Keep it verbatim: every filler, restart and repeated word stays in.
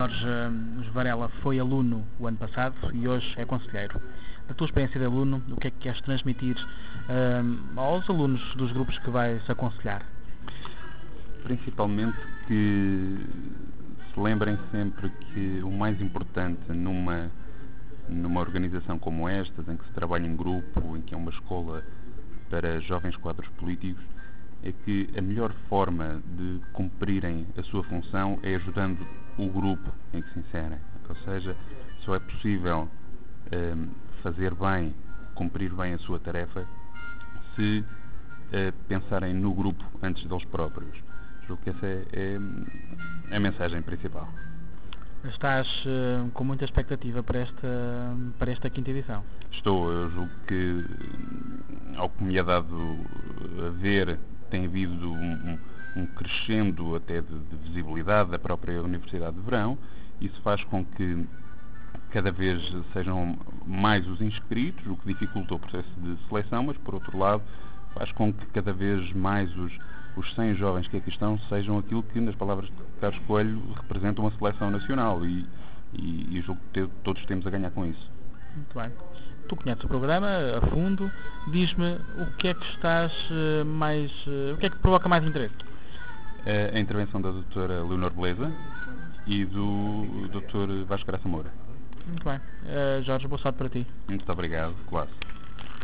Jorge Varela foi aluno o ano passado e hoje é conselheiro. Da tua experiência de aluno, o que é que queres transmitir um, aos alunos dos grupos que vais aconselhar? Principalmente que se lembrem sempre que o mais importante numa, numa organização como esta, em que se trabalha em grupo, em que é uma escola para jovens quadros políticos, é que a melhor forma de cumprirem a sua função é ajudando o grupo em que se inserem. Ou seja, só é possível um, fazer bem, cumprir bem a sua tarefa, se uh, pensarem no grupo antes deles próprios. Julgo que essa é, é a mensagem principal. Estás uh, com muita expectativa para esta, para esta quinta edição? Estou, eu julgo que, ao que me é dado a ver, tem havido um, um crescendo até de, de visibilidade da própria Universidade de Verão. Isso faz com que cada vez sejam mais os inscritos, o que dificulta o processo de seleção, mas por outro lado faz com que cada vez mais os, os cem jovens que aqui estão sejam aquilo que, nas palavras de Carlos Coelho, representam a seleção nacional e, e, e julgo que todos temos a ganhar com isso. Muito bem. Tu conheces o programa a fundo, diz-me o que é que estás mais, o que é que provoca mais interesse? A intervenção da doutora Leonor Beleza e do doutor Vasco Graça Moura. Muito bem. Uh, Jorge, boa sorte para ti. Muito obrigado, classe.